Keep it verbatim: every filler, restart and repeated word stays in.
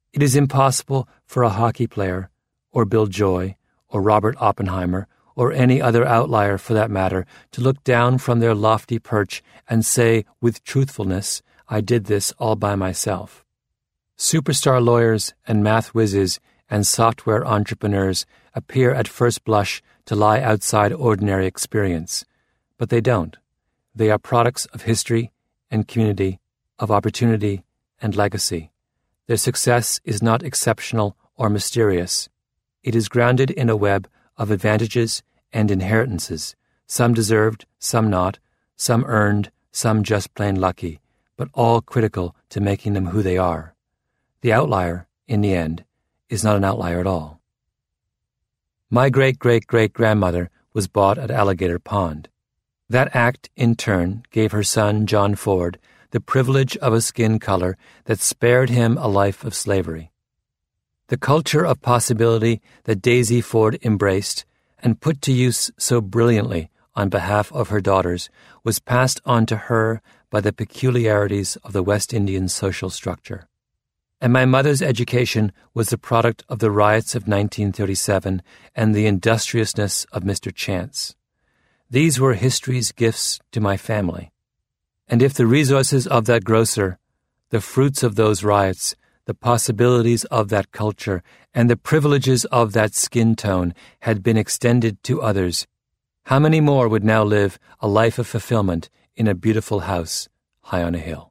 It is impossible for a hockey player, or Bill Joy, or Robert Oppenheimer, or any other outlier for that matter, to look down from their lofty perch and say with truthfulness, I did this all by myself. Superstar lawyers and math whizzes and software entrepreneurs appear at first blush to lie outside ordinary experience, but they don't. They are products of history and community, of opportunity and legacy. Their success is not exceptional or mysterious. It is grounded in a web of advantages and inheritances, some deserved, some not, some earned, some just plain lucky, but all critical to making them who they are. The outlier, in the end, is not an outlier at all. My great-great-great-grandmother was bought at Alligator Pond. That act, in turn, gave her son, John Ford, the privilege of a skin color that spared him a life of slavery. The culture of possibility that Daisy Ford embraced and put to use so brilliantly on behalf of her daughters was passed on to her by the peculiarities of the West Indian social structure. And my mother's education was the product of the riots of nineteen thirty-seven and the industriousness of Mister Chance. These were history's gifts to my family. And if the resources of that grocer, the fruits of those riots, the possibilities of that culture, and the privileges of that skin tone had been extended to others, how many more would now live a life of fulfillment in a beautiful house high on a hill?